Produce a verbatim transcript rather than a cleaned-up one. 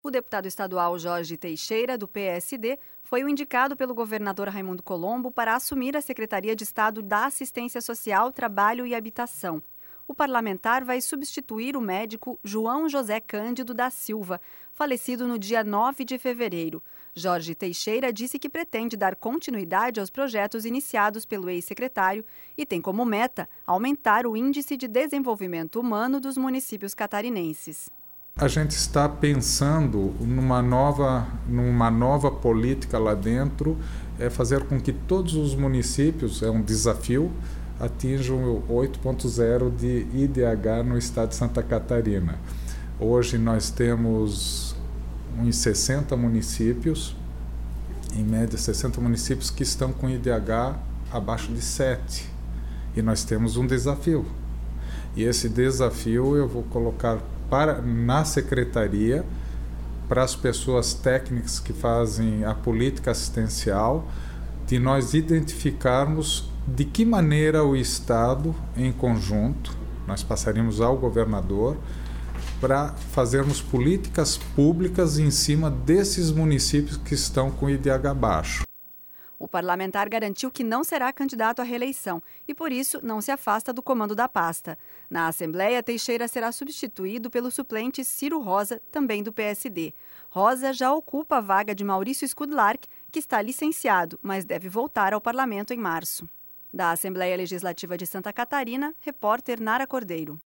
O deputado estadual Jorge Teixeira, do P S D, foi o indicado pelo governador Raimundo Colombo para assumir a Secretaria de Estado da Assistência Social, Trabalho e Habitação. O parlamentar vai substituir o médico João José Cândido da Silva, falecido no dia nove de fevereiro. Jorge Teixeira disse que pretende dar continuidade aos projetos iniciados pelo ex-secretário e tem como meta aumentar o índice de desenvolvimento humano dos municípios catarinenses. A gente está pensando numa nova, numa nova política lá dentro, é fazer com que todos os municípios, é um desafio, atinjam o oito ponto zero de I D H no estado de Santa Catarina. Hoje nós temos uns sessenta municípios, em média sessenta municípios que estão com I D H abaixo de sete. E nós temos um desafio. E esse desafio eu vou colocar para, na secretaria, para as pessoas técnicas que fazem a política assistencial, de nós identificarmos de que maneira o Estado, em conjunto, nós passaríamos ao governador, para fazermos políticas públicas em cima desses municípios que estão com I D H baixo. O parlamentar garantiu que não será candidato à reeleição e, por isso, não se afasta do comando da pasta. Na Assembleia, Teixeira será substituído pelo suplente Ciro Rosa, também do P S D. Rosa já ocupa a vaga de Maurício Skudlark, que está licenciado, mas deve voltar ao parlamento em março. Da Assembleia Legislativa de Santa Catarina, repórter Nara Cordeiro.